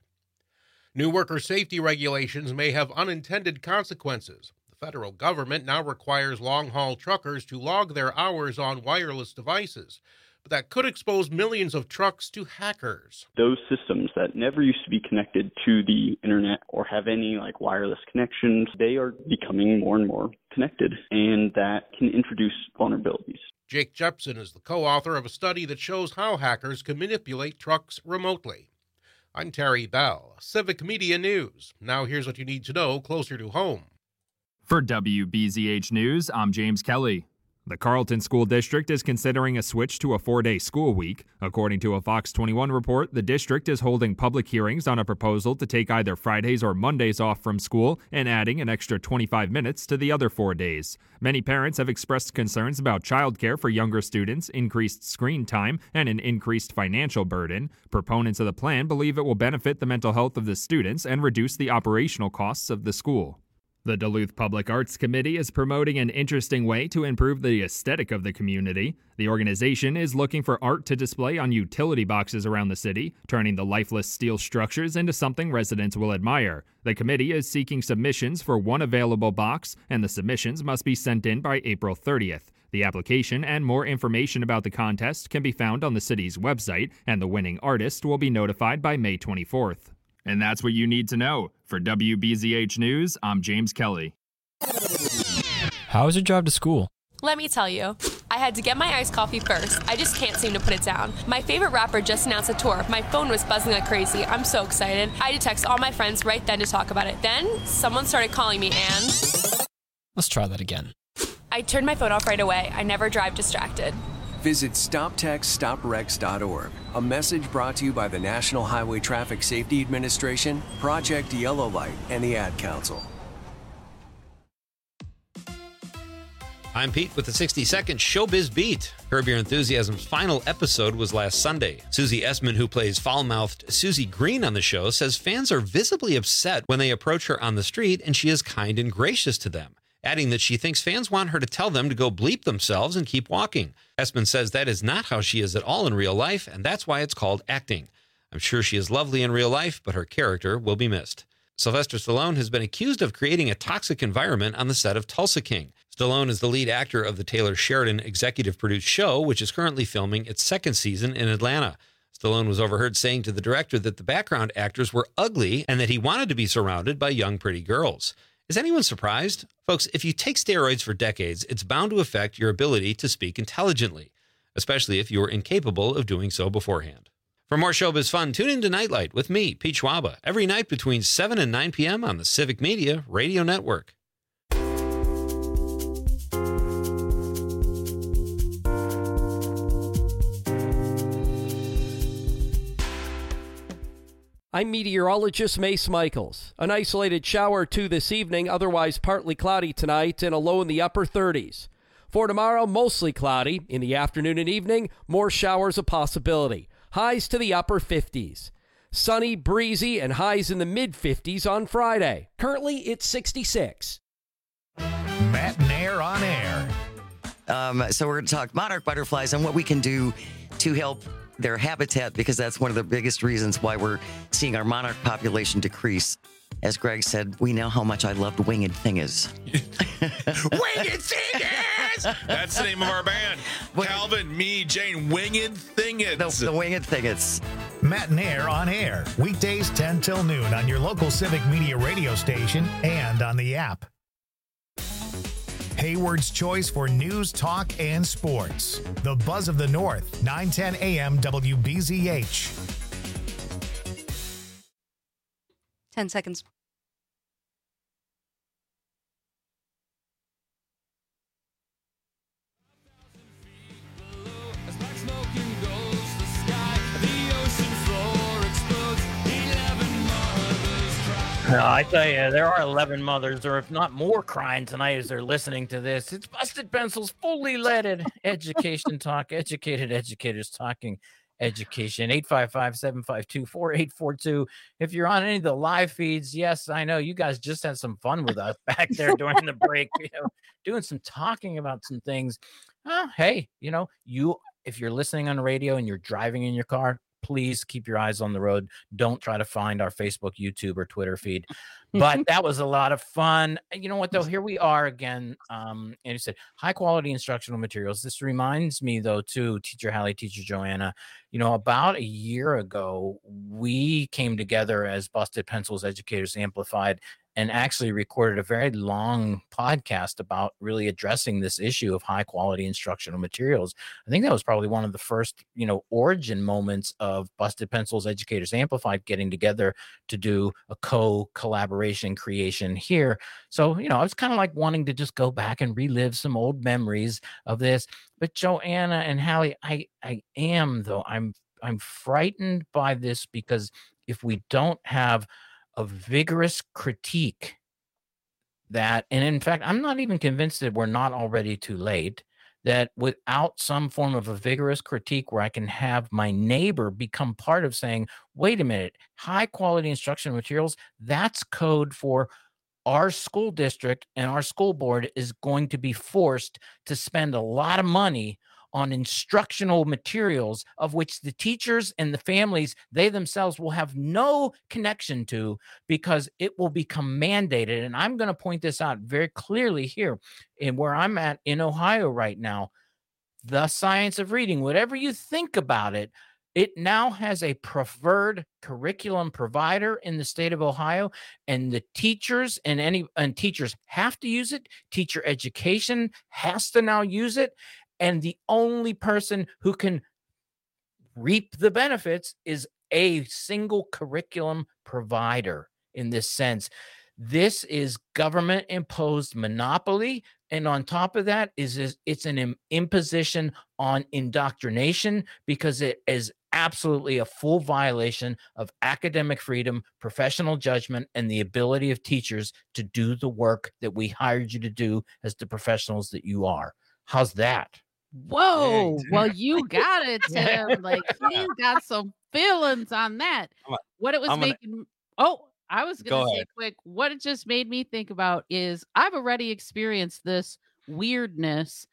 New worker safety regulations may have unintended consequences. The federal government now requires long-haul truckers to log their hours on wireless devices, but that could expose millions of trucks to hackers. Those systems that never used to be connected to the internet or have any like wireless connections, they are becoming more and more connected, and that can introduce vulnerabilities. Jake Jepson is the co-author of a study that shows how hackers can manipulate trucks remotely. I'm Terry Bell, Civic Media News. Now here's what you need to know closer to home. For W B Z H News, I'm James Kelly. The Carlton School District is considering a switch to a four-day school week. According to a Fox twenty-one report, the district is holding public hearings on a proposal to take either Fridays or Mondays off from school and adding an extra twenty-five minutes to the other four days. Many parents have expressed concerns about childcare for younger students, increased screen time, and an increased financial burden. Proponents of the plan believe it will benefit the mental health of the students and reduce the operational costs of the school. The Duluth Public Arts Committee is promoting an interesting way to improve the aesthetic of the community. The organization is looking for art to display on utility boxes around the city, turning the lifeless steel structures into something residents will admire. The committee is seeking submissions for one available box, and the submissions must be sent in by April thirtieth. The application and more information about the contest can be found on the city's website, and the winning artist will be notified by May twenty-fourth. And that's what you need to know. For W B Z H News, I'm James Kelly. How was your drive to school? Let me tell you. I had to get my iced coffee first. I just can't seem to put it down. My favorite rapper just announced a tour. My phone was buzzing like crazy. I'm so excited. I had to text all my friends right then to talk about it. Then, someone started calling me and... Let's try that again. I turned my phone off right away. I never drive distracted. Visit stop text stop wrecks dot org. A message brought to you by the National Highway Traffic Safety Administration, Project Yellow Light, and the Ad Council. I'm Pete with the sixty second Showbiz Beat. Curb Your Enthusiasm's final episode was last Sunday. Susie Essman, who plays foul-mouthed Susie Green on the show, says fans are visibly upset when they approach her on the street, and she is kind and gracious to them, adding that she thinks fans want her to tell them to go bleep themselves and keep walking. Essman says that is not how she is at all in real life, and that's why it's called acting. I'm sure she is lovely in real life, but her character will be missed. Sylvester Stallone has been accused of creating a toxic environment on the set of Tulsa King. Stallone is the lead actor of the Taylor Sheridan executive-produced show, which is currently filming its second season in Atlanta. Stallone was overheard saying to the director that the background actors were ugly and that he wanted to be surrounded by young, pretty girls. Is anyone surprised? Folks, if you take steroids for decades, it's bound to affect your ability to speak intelligently, especially if you are incapable of doing so beforehand. For more showbiz fun, tune in to Nightlight with me, Pete Schwaba, every night between seven and nine p.m. on the Civic Media Radio Network. I'm meteorologist Mace Michaels. An isolated shower or two this evening, otherwise partly cloudy tonight, and a low in the upper thirties. For tomorrow, mostly cloudy. In the afternoon and evening, more showers a possibility. Highs to the upper fifties. Sunny, breezy, and highs in the mid-fifties on Friday. Currently, it's sixty-six. Matt Nair on air. Um, so we're going to talk monarch butterflies and what we can do to help their habitat, because that's one of the biggest reasons why we're seeing our monarch population decrease. As Greg said, we know how much I loved Winged Thingers. Winged Thingers! That's the name of our band. Calvin, me, Jane, Winged Thingers. The, the Winged Thingers. Matt Nair on air, weekdays ten till noon on your local Civic Media radio station and on the app. Hayward's choice for news, talk, and sports. The Buzz of the North, nine ten a.m. W B Z H. Ten seconds. No, I tell you, there are eleven mothers, or if not more, crying tonight as they're listening to this. It's Busted Pencils, fully leaded education talk, educated educators talking education. eight five five, seven five two, four eight four two. If you're on any of the live feeds, yes, I know you guys just had some fun with us back there during the break, you know, doing some talking about some things. Uh, hey, you know, you if you're listening on the radio and you're driving in your car, please keep your eyes on the road. Don't try to find our Facebook, YouTube, or Twitter feed. But that was a lot of fun. You know what, though? Here we are again. Um, and you said high quality instructional materials. This reminds me, though, too, Teacher Hallie, Teacher Joanna, you know, about a year ago, we came together as Busted Pencils Educators Amplified and actually recorded a very long podcast about really addressing this issue of high quality instructional materials. I think that was probably one of the first, you know, origin moments of Busted Pencils Educators Amplified getting together to do a co-collaboration creation here. So, you know, I was kind of like wanting to just go back and relive some old memories of this. But Joanna and Hallie, I, I am, though, I'm, I'm frightened by this, because if we don't have a vigorous critique that, and in fact, I'm not even convinced that we're not already too late, that without some form of a vigorous critique where I can have my neighbor become part of saying, wait a minute, high quality instructional materials, that's code for our school district, and our school board is going to be forced to spend a lot of money on instructional materials of which the teachers and the families, they themselves will have no connection to, because it will become mandated. And I'm going to point this out very clearly here in where I'm at in Ohio right now. The Science of Reading, whatever you think about it, it now has a preferred curriculum provider in the state of Ohio, and the teachers and any and teachers have to use it. Teacher education has to now use it. And the only person who can reap the benefits is a single curriculum provider in this sense. This is government imposed monopoly. And on top of that is, is it's an imposition on indoctrination, because it is absolutely a full violation of academic freedom, professional judgment, and the ability of teachers to do the work that we hired you to do as the professionals that you are. How's that? Whoa. Well, you got it, Tim. Like, he's got some feelings on that. What it was I'm gonna- making. Oh, I was going Go to say ahead. quick, what it just made me think about is I've already experienced this weirdness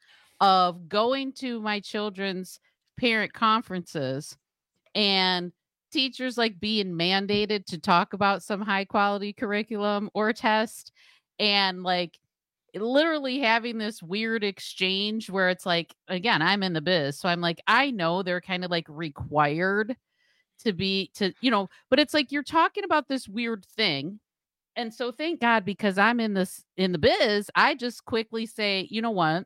of going to my children's parent conferences and teachers like being mandated to talk about some high quality curriculum or test, and like literally having this weird exchange where it's like, again, I'm in the biz, so I'm like, I know they're kind of like required to be to, you know, but it's like you're talking about this weird thing. And so thank God, because I'm in this in the biz, I just quickly say, you know what?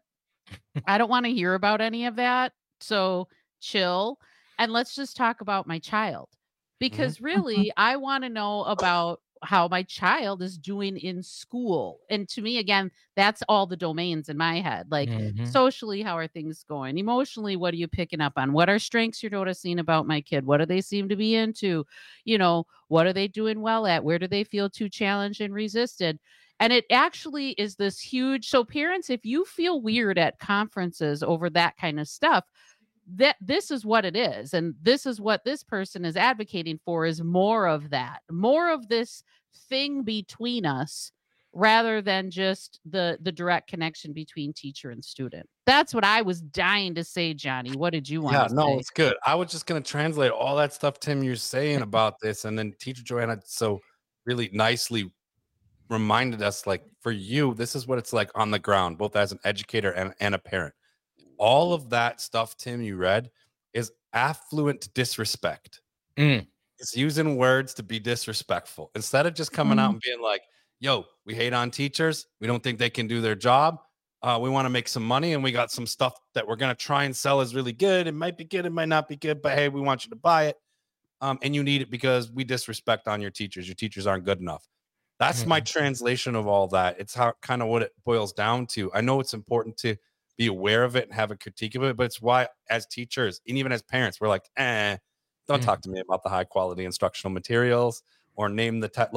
I don't want to hear about any of that. So chill. And let's just talk about my child. Because really, I want to know about how my child is doing in school. And to me, again, that's all the domains in my head. Like Mhm. socially, how are things going? Emotionally, what are you picking up on? What are strengths you're noticing about my kid? What do they seem to be into? You know, what are they doing well at? Where do they feel too challenged and resisted? And it actually is this huge. So parents, if you feel weird at conferences over that kind of stuff, that this is what it is, and this is what this person is advocating for, is more of that, more of this thing between us, rather than just the the direct connection between teacher and student. That's what I was dying to say, Johnny. What did you want Yeah, to no, say? it's good. I was just going to translate all that stuff, Tim, you're saying about this. And then Teacher Joanna so really nicely reminded us, like, for you, this is what it's like on the ground, both as an educator and, and a parent. All of that stuff, Tim, you read is affluent disrespect. Mm. It's using words to be disrespectful instead of just coming out and being like, yo, we hate on teachers. We don't think they can do their job. Uh, we want to make some money, and we got some stuff that we're going to try and sell is really good. It might be good. It might not be good, but hey, we want you to buy it. Um, and you need it because we disrespect on your teachers. Your teachers aren't good enough. That's my translation of all that. It's how kind of what it boils down to. I know it's important to be aware of it and have a critique of it, but it's why as teachers and even as parents, we're like, eh, don't Mm. talk to me about the high quality instructional materials or name the te- like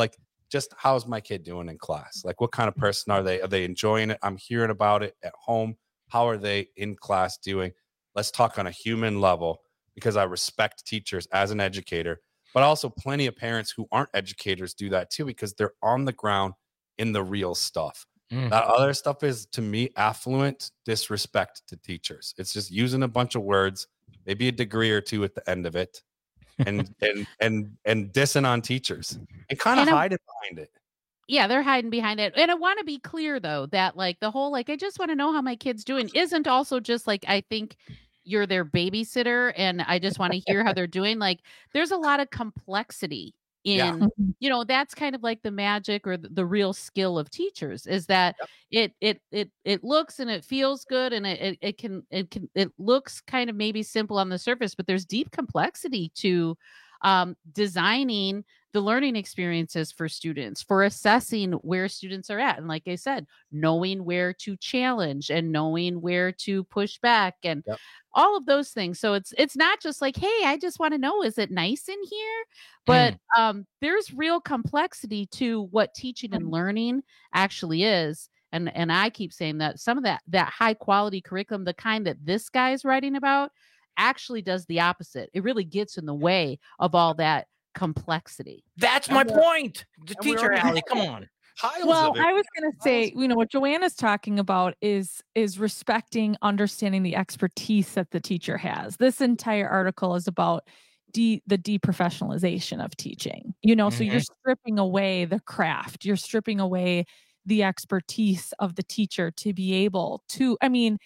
just how's my kid doing in class? Like, what kind of person are they? Are they enjoying it? I'm hearing about it at home. How are they in class doing? Let's talk on a human level, because I respect teachers as an educator, but also plenty of parents who aren't educators do that too, because they're on the ground in the real stuff. Mm. That other stuff is, to me, affluent disrespect to teachers. It's just using a bunch of words, maybe a degree or two at the end of it, and and and and dissing on teachers and kind of hiding behind it. Yeah, they're hiding behind it. And I want to be clear, though, that like the whole like I just want to know how my kid's doing isn't also just like I think you're their babysitter and I just want to hear how they're doing. Like there's a lot of complexity in, yeah. you know, that's kind of like the magic or the, the real skill of teachers is that yep. it it it it looks and it feels good and it, it it can it can it looks kind of maybe simple on the surface, but there's deep complexity to um, designing the learning experiences for students, for assessing where students are at. And like I said, knowing where to challenge and knowing where to push back and yep. all of those things. So it's it's not just like, hey, I just want to know, is it nice in here? But mm. um, there's real complexity to what teaching and learning actually is. And and I keep saying that some of that that high quality curriculum, the kind that this guy's writing about, actually does the opposite. It really gets in the way of all that complexity. That's my point. The teacher alley, come on. Well, I was going to say, you know, what Joanna's talking about is is respecting, understanding the expertise that the teacher has. This entire article is about de- the deprofessionalization of teaching. You know, mm-hmm. so you're stripping away the craft. You're stripping away the expertise of the teacher to be able to, I mean,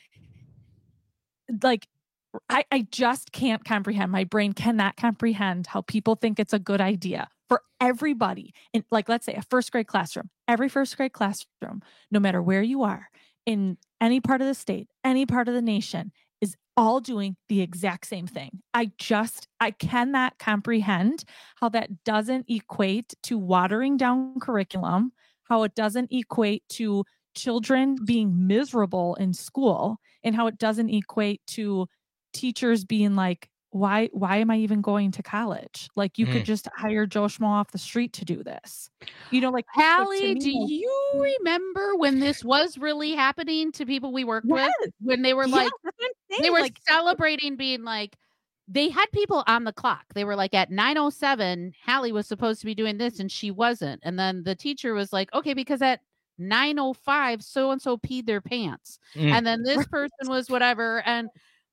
like, I, I just can't comprehend. My brain cannot comprehend how people think it's a good idea for everybody. In, like, let's say a first grade classroom, every first grade classroom, no matter where you are in any part of the state, any part of the nation, is all doing the exact same thing. I just, I cannot comprehend how that doesn't equate to watering down curriculum, how it doesn't equate to children being miserable in school, and how it doesn't equate to teachers being like, why, why am I even going to college? Like you mm. could just hire Joe Schmo off the street to do this. You know, like Hallie, do you remember when this was really happening to people we work yes. with? When they were yeah, like, they were like, celebrating being like, they had people on the clock. They were like at nine oh seven, Hallie was supposed to be doing this and she wasn't. And then the teacher was like, okay, because at nine oh five, so-and-so peed their pants. Mm. And then this person was whatever. And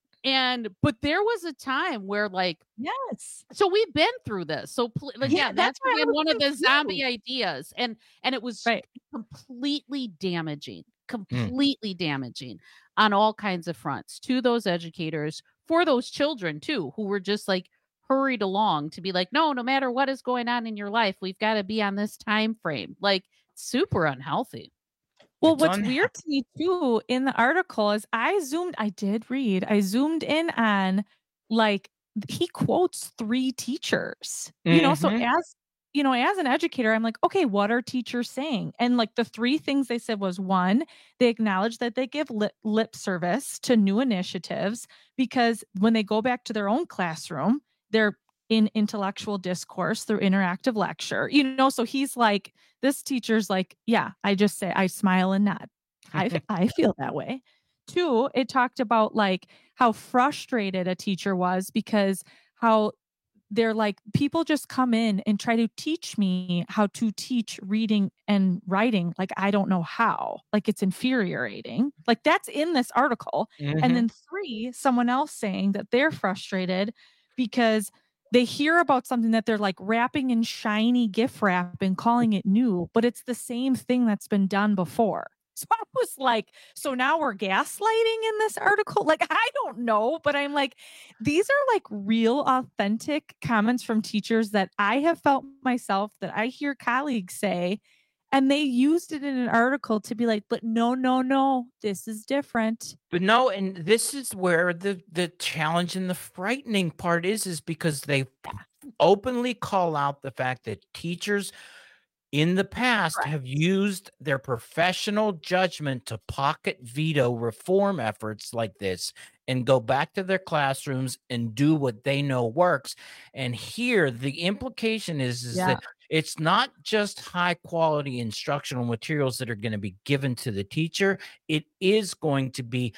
And, but there was a time where like, yes. So we've been through this. So pl- like, yeah, yeah, that's, that's again, one of the zombie too. ideas. And, and it was right. completely damaging, completely mm. damaging on all kinds of fronts to those educators, for those children too, who were just like hurried along to be like, no, no matter what is going on in your life, we've got to be on this time frame. Like super unhealthy. Well, it's what's un- weird to me too in the article is I zoomed, I did read, I zoomed in on like he quotes three teachers, mm-hmm. you know, so as, you know, as an educator, I'm like, okay, what are teachers saying? And like the three things they said was one, they acknowledge that they give lip, lip service to new initiatives because when they go back to their own classroom, they're in intellectual discourse through interactive lecture, you know, so he's like, this teacher's like, yeah, I just say, I smile and nod. I, I feel that way. Two, it talked about like how frustrated a teacher was because how they're like, people just come in and try to teach me how to teach reading and writing. Like, I don't know how, like it's infuriating. Like that's in this article. Mm-hmm. And then three, someone else saying that they're frustrated because they hear about something that they're like wrapping in shiny gift wrap and calling it new, but it's the same thing that's been done before. So I was like, so now we're gaslighting in this article? Like, I don't know, but I'm like, these are like real authentic comments from teachers that I have felt myself, that I hear colleagues say, and they used it in an article to be like, but no, no, no, this is different. But no, and this is where the, the challenge and the frightening part is, is because they openly call out the fact that teachers in the past right. have used their professional judgment to pocket veto reform efforts like this and go back to their classrooms and do what they know works. And here the implication is, is yeah. that It's not just high quality instructional materials that are going to be given to the teacher. It is going to be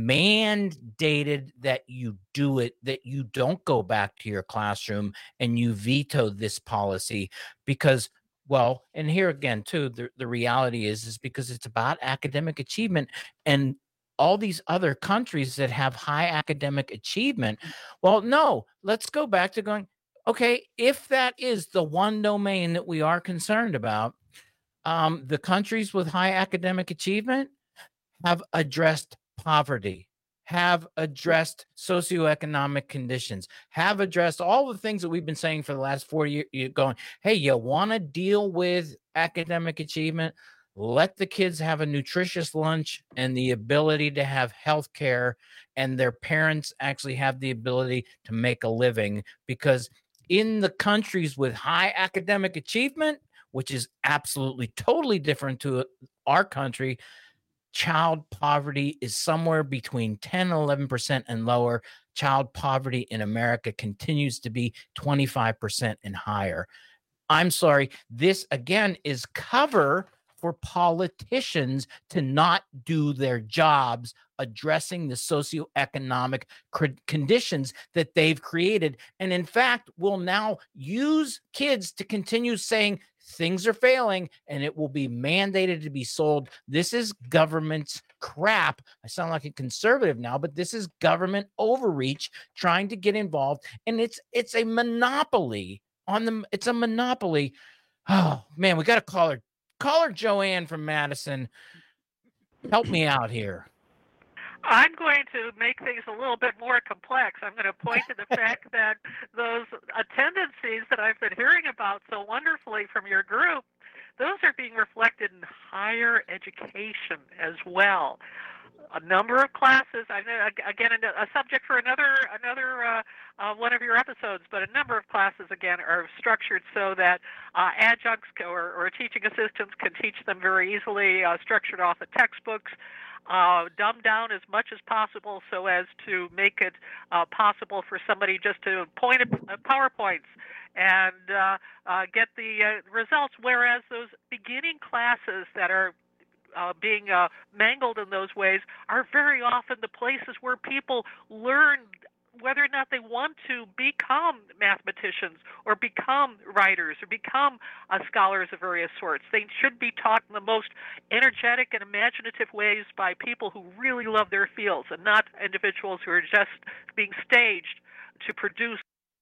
mandated that you do it, that you don't go back to your classroom and you veto this policy because, well, and here again, too, the, the reality is, is because it's about academic achievement and all these other countries that have high academic achievement. Well, no, let's go back to going, okay, if that is the one domain that we are concerned about, um, the countries with high academic achievement have addressed poverty, have addressed socioeconomic conditions, have addressed all the things that we've been saying for the last four years. You're going, hey, you want to deal with academic achievement? Let the kids have a nutritious lunch and the ability to have health care, and their parents actually have the ability to make a living. Because in the countries with high academic achievement, which is absolutely totally different to our country, child poverty is somewhere between ten and eleven percent and lower. Child poverty in America continues to be twenty-five percent and higher. I'm sorry, this again is cover for politicians to not do their jobs addressing the socioeconomic conditions that they've created, and in fact will now use kids to continue saying things are failing and it will be mandated to be sold. This is government's crap. I sound like a conservative now, but this is government overreach trying to get involved, and it's it's a monopoly on them. It's a monopoly. Oh man, we got to call her. Call her Joanne from Madison. Help me out here. I'm going to make things a little bit more complex. I'm going to point to the fact that those tendencies that I've been hearing about so wonderfully from your group, those are being reflected in higher education as well. A number of classes, I know, again, a subject for another another uh, uh, one of your episodes, but a number of classes, again, are structured so that uh, adjuncts or, or teaching assistants can teach them very easily, uh, structured off of textbooks, uh, dumbed down as much as possible so as to make it uh, possible for somebody just to point at PowerPoints and uh, uh, get the uh, results, whereas those beginning classes that are Uh, being uh, mangled in those ways are very often the places where people learn whether or not they want to become mathematicians or become writers or become uh, scholars of various sorts. They should be taught in the most energetic and imaginative ways by people who really love their fields and not individuals who are just being staged to produce.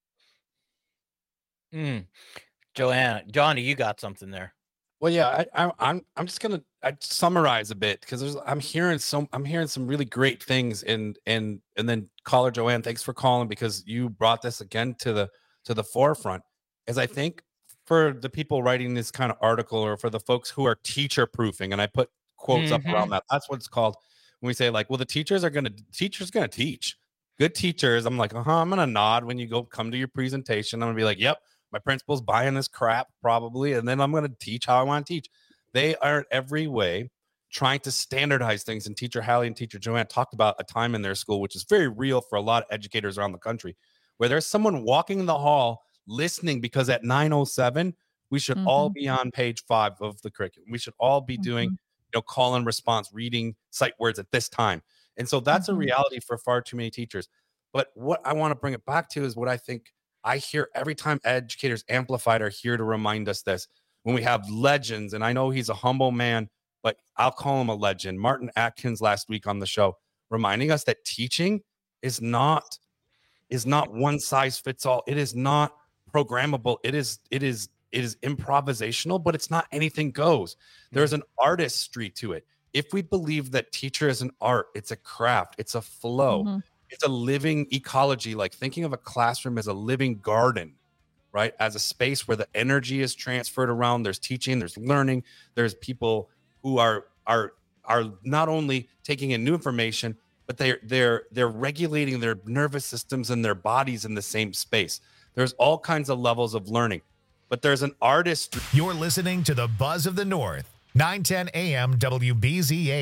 Mm. Joanna, Johnny, you got something there. Well, yeah, I, I, I'm I'm just gonna I summarize a bit because there's I'm hearing some I'm hearing some really great things, and and and then caller Joanne, thanks for calling because you brought this again to the to the forefront. As I think for the people writing this kind of article, or for the folks who are teacher proofing, and I put quotes mm-hmm. up around that. That's what it's called when we say like, well, the teachers are gonna teachers gonna teach. Good teachers, I'm like, uh huh. I'm gonna nod when you go come to your presentation. I'm gonna be like, yep. My principal's buying this crap probably, and then I'm going to teach how I want to teach. They are in every way trying to standardize things. And Teacher Hallie and Teacher Joanne talked about a time in their school, which is very real for a lot of educators around the country, where there's someone walking in the hall listening because at nine oh seven, we should mm-hmm. all be on page five of the curriculum. We should all be mm-hmm. doing, you know, call and response, reading sight words at this time. And so that's mm-hmm. a reality for far too many teachers. But what I want to bring it back to is what I think I hear every time Educators Amplified are here to remind us this. When we have legends, and I know he's a humble man, but I'll call him a legend. Martin Atkins last week on the show, reminding us that teaching is not is not one size fits all. It is not programmable. It is it is it is improvisational, but it's not anything goes. There's an artistry to it. If we believe that teacher is an art, it's a craft, it's a flow. Mm-hmm. It's a living ecology, like thinking of a classroom as a living garden, right? As a space where the energy is transferred around. There's teaching, there's learning, there's people who are are are not only taking in new information, but they're they're they're regulating their nervous systems and their bodies in the same space. There's all kinds of levels of learning, but there's an artist. You're listening to the Buzz of the North, nine ten A M W B Z H.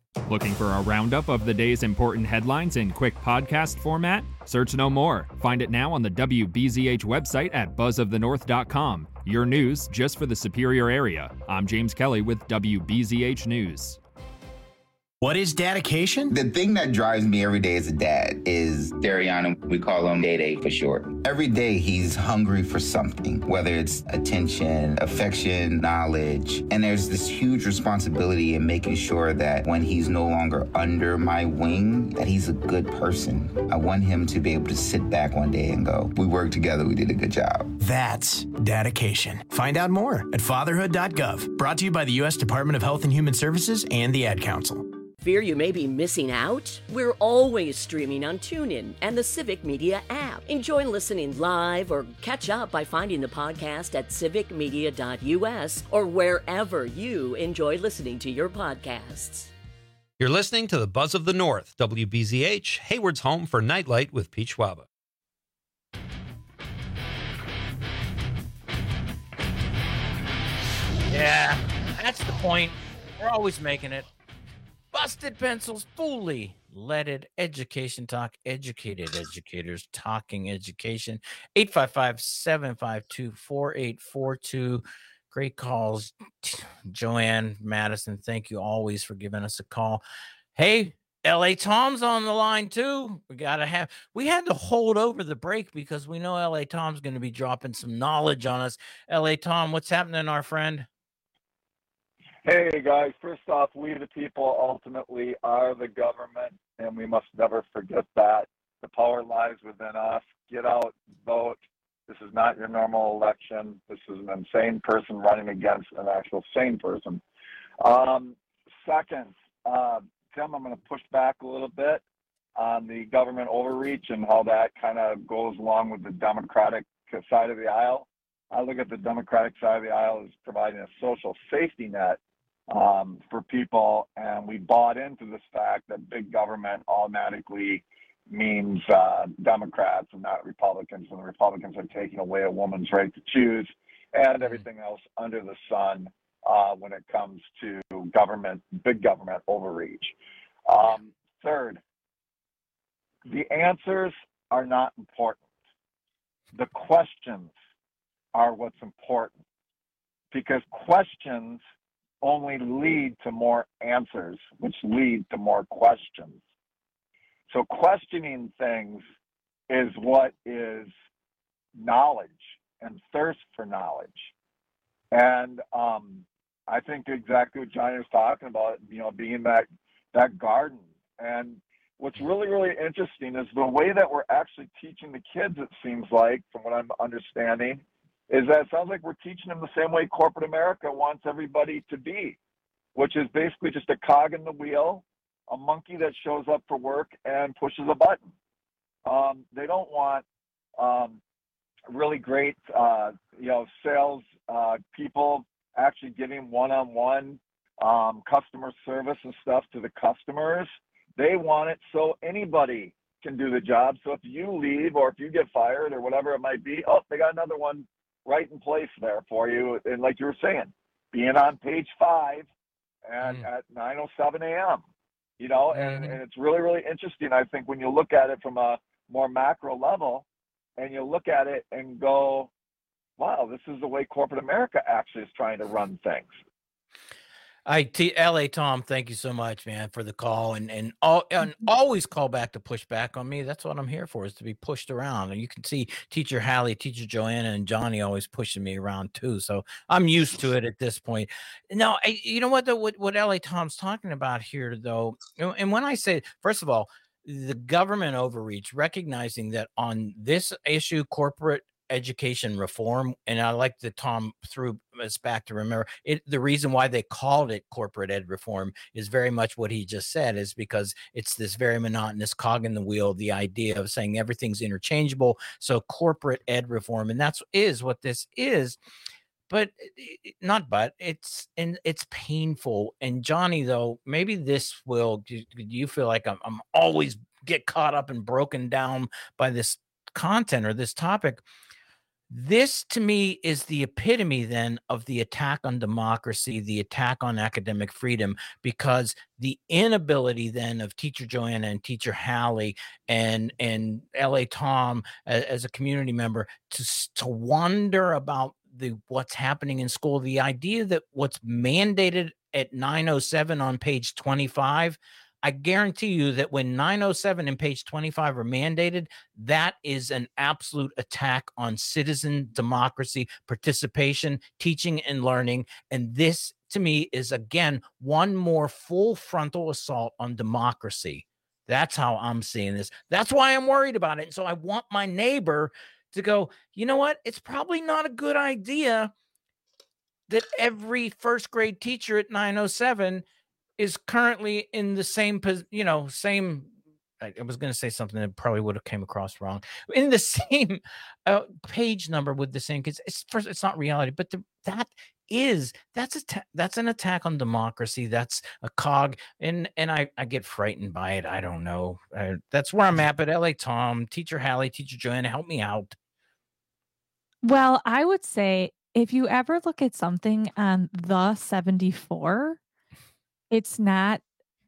Looking for a roundup of the day's important headlines in quick podcast format? Search no more. Find it now on the W B Z H website at buzz of the north dot com. Your news just for the Superior area. I'm James Kelly with W B Z H News. What is dedication? The thing that drives me every day as a dad is Dariana. We call him Day Day for short. Every day he's hungry for something, whether it's attention, affection, knowledge. And there's this huge responsibility in making sure that when he's no longer under my wing, that he's a good person. I want him to be able to sit back one day and go, we worked together, we did a good job. That's dedication. Find out more at fatherhood dot gov. Brought to you by the U S Department of Health and Human Services and the Ad Council. Fear you may be missing out? We're always streaming on TuneIn and the Civic Media app. Enjoy listening live or catch up by finding the podcast at civic media dot U S or wherever you enjoy listening to your podcasts. You're listening to the Buzz of the North, W B Z H, Hayward's home for Nightlight with Pete Schwaba. Yeah, that's the point. We're always making it. Busted Pencils, fully leaded education talk, educated educators talking education. eight five five, seven five two, four eight four two. Great calls. Joanne, Madison, thank you always for giving us a call. Hey, L A Tom's on the line too. We got to have, we had to hold over the break because we know L A Tom's going to be dropping some knowledge on us. L A Tom, what's happening, our friend? Hey guys, first off, we the people ultimately are the government, and we must never forget that. The power lies within us. Get out, vote. This is not your normal election. This is an insane person running against an actual sane person. Um, second, uh, Tim, I'm going to push back a little bit on the government overreach and how that kind of goes along with the Democratic side of the aisle. I look at the Democratic side of the aisle as providing a social safety net um, for people, and we bought into this fact that big government automatically means uh, Democrats and not Republicans, and the Republicans are taking away a woman's right to choose and everything else under the sun uh, when it comes to government, big government overreach. Um, third, the answers are not important. The questions are what's important, because questions only lead to more answers, which lead to more questions. So questioning things is what is knowledge and thirst for knowledge. And um, I think exactly what Johnny was talking about, you know, being that, that garden. And what's really, really interesting is the way that we're actually teaching the kids, it seems like, from what I'm understanding, is that it sounds like we're teaching them the same way corporate America wants everybody to be, which is basically just a cog in the wheel, a monkey that shows up for work and pushes a button. Um, they don't want um, really great, uh, you know, sales uh, people actually giving one-on-one um, customer service and stuff to the customers. They want it so anybody can do the job. So if you leave or if you get fired or whatever it might be, oh, they got another one right in place there for you. And like you were saying, being on page five and mm. at nine oh seven a.m., you know, and, mm-hmm. and it's really, really interesting, I think, when you look at it from a more macro level and you look at it and go, wow, this is the way corporate America actually is trying to run things. I T L A Tom, thank you so much, man, for the call, and and, all, and always call back to push back on me. That's what I'm here for, is to be pushed around. And you can see Teacher Hallie, Teacher Joanna, and Johnny always pushing me around too. So I'm used to it at this point. Now, I, you know what, though, what what L A Tom's talking about here, though, and when I say, first of all, the government overreach, recognizing that on this issue, corporate education reform, and I like that Tom threw us back to remember it. The reason why they called it corporate ed reform is very much what he just said, is because it's this very monotonous cog in the wheel, the idea of saying everything's interchangeable. So corporate ed reform, and that's is what this is. But not, but it's, and it's painful. And Johnny, though, maybe this will, do you feel like I'm, I'm always get caught up and broken down by this content or this topic? This, to me, is the epitome then of the attack on democracy, the attack on academic freedom, because the inability then of Teacher Joanna and Teacher Hallie and and L A Tom as, as a community member to to wonder about the what's happening in school, the idea that what's mandated at nine oh seven on page twenty-five. I guarantee you that when nine oh seven and page twenty-five are mandated, that is an absolute attack on citizen democracy, participation, teaching and learning. And this, to me, is, again, one more full frontal assault on democracy. That's how I'm seeing this. That's why I'm worried about it. And so I want my neighbor to go, you know what? It's probably not a good idea that every first grade teacher at nine oh seven is currently in the same, you know, same, I was going to say something that probably would have came across wrong, in the same uh, page number with the same kids. It's first, it's not reality, but the, that is, that's a, ta- that's an attack on democracy. That's a cog. And, and I, I get frightened by it. I don't know. Uh, that's where I'm at. But L A Tom, Teacher Hallie, Teacher Joanna, help me out. Well, I would say if you ever look at something on the seventy-four, it's not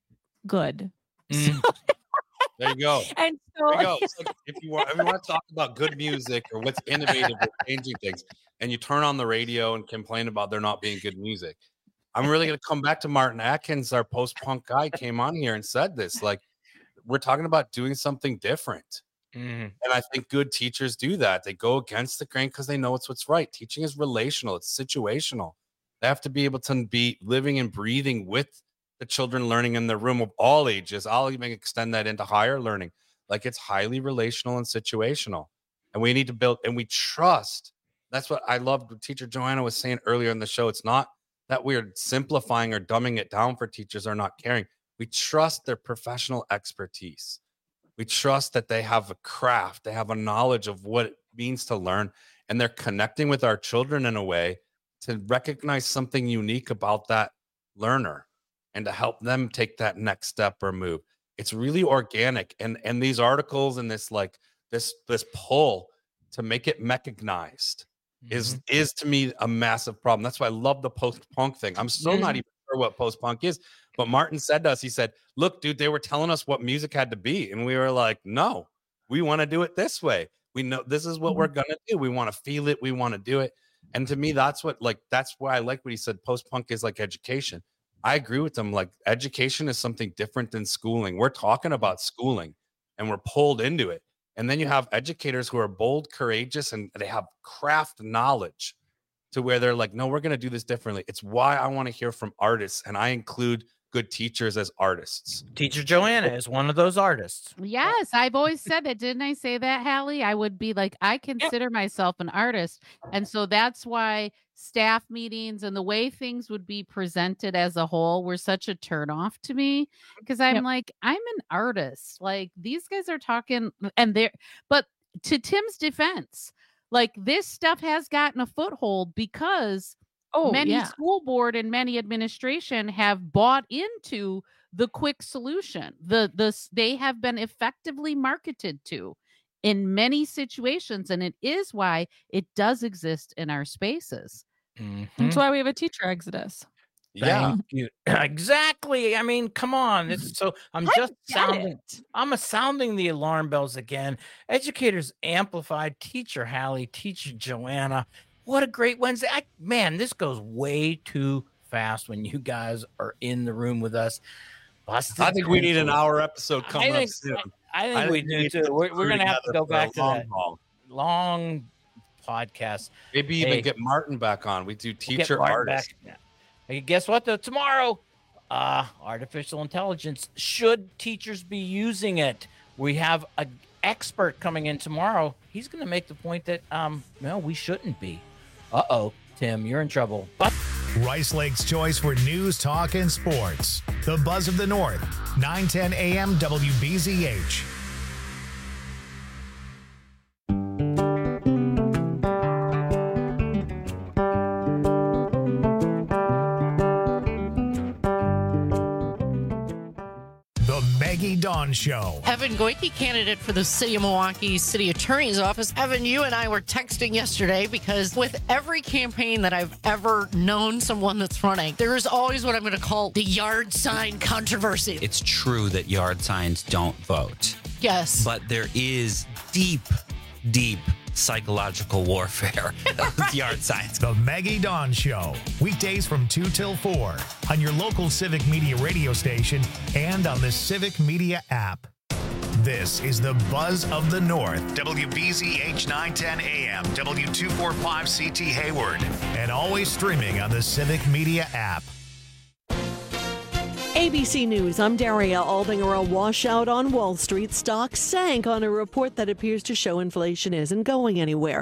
good. Mm. So, there you go. And so, there you go. It's like if you want, if you want to talk about good music or what's innovative or changing things, and you turn on the radio and complain about there not being good music, I'm really going to come back to Martin Atkins, our post-punk guy, came on here and said this. Like, we're talking about doing something different. Mm. And I think good teachers do that. They go against the grain because they know it's what's right. Teaching is relational. It's situational. They have to be able to be living and breathing with the children learning in the room of all ages. I'll even extend that into higher learning. Like, it's highly relational and situational. And we need to build, and we trust. That's what I loved what Teacher Joanna was saying earlier in the show. It's not that we're simplifying or dumbing it down for teachers or not caring. We trust their professional expertise. We trust that they have a craft. They have a knowledge of what it means to learn. And they're connecting with our children in a way to recognize something unique about that learner and to help them take that next step or move. It's really organic. And, and these articles and this, like this, this pull to make it mechanized mm-hmm. is, is to me a massive problem. That's why I love the post-punk thing. I'm still mm-hmm. not even sure what post-punk is, but Martin said to us, he said, look, dude, they were telling us what music had to be. And we were like, no, we want to do it this way. We know this is what mm-hmm. we're going to do. We want to feel it. We want to do it. And to me, that's what, like, that's why I like what he said. Post-punk is like education. I agree with them. Like, education is something different than schooling. We're talking about schooling and we're pulled into it. And then you have educators who are bold, courageous, and they have craft knowledge to where they're like, no, we're going to do this differently. It's why I want to hear from artists. And I include good teachers as artists. Teacher Joanna is one of those artists. Yes, I've always said that. Didn't I say that, Hallie? I would be like, I consider yep. myself an artist. And so that's why staff meetings and the way things would be presented as a whole were such a turnoff to me, because I'm yep. like, I'm an artist. Like, these guys are talking and they're, but to Tim's defense, like, this stuff has gotten a foothold because Oh, many yeah. school board and many administration have bought into the quick solution. The the they have been effectively marketed to in many situations, and it is why it does exist in our spaces. Mm-hmm. That's why we have a teacher exodus. Yeah, Thank you. Exactly. I mean, come on. It's so I'm I just sounding. It. I'm a sounding the alarm bells again. Educators Amplified, Teacher Hallie, Teacher Joanna. What a great Wednesday. I, man, this goes way too fast when you guys are in the room with us. Busted I think we need an hour episode coming think, up soon. I, I think I we do too. We're, we're going to have to go back to long, that long, long podcast. Maybe even hey, get Martin back on. We do teacher artists. Hey, guess what, though? Tomorrow, uh, artificial intelligence. Should teachers be using it? We have an expert coming in tomorrow. He's going to make the point that, um, no, we shouldn't be. Uh-oh, Tim, you're in trouble. But Rice Lake's choice for news, talk, and sports. The Buzz of the North, nine ten a.m. W B Z H. Maggie Dawn Show. Evan Goike, candidate for the City of Milwaukee City Attorney's Office. Evan, you and I were texting yesterday because with every campaign that I've ever known someone that's running, there is always what I'm going to call the yard sign controversy. It's true that yard signs don't vote. Yes. But there is deep, deep psychological warfare with yard signs. The Maggie Dawn Show. Weekdays from two till four on your local Civic Media radio station and on the Civic Media app. This is the Buzz of the North. W B Z H nine ten A M, W two forty-five C T Hayward, and always streaming on the Civic Media app. A B C News, I'm Daria Aldinger. A washout on Wall Street. Stocks sank on a report that appears to show inflation isn't going anywhere.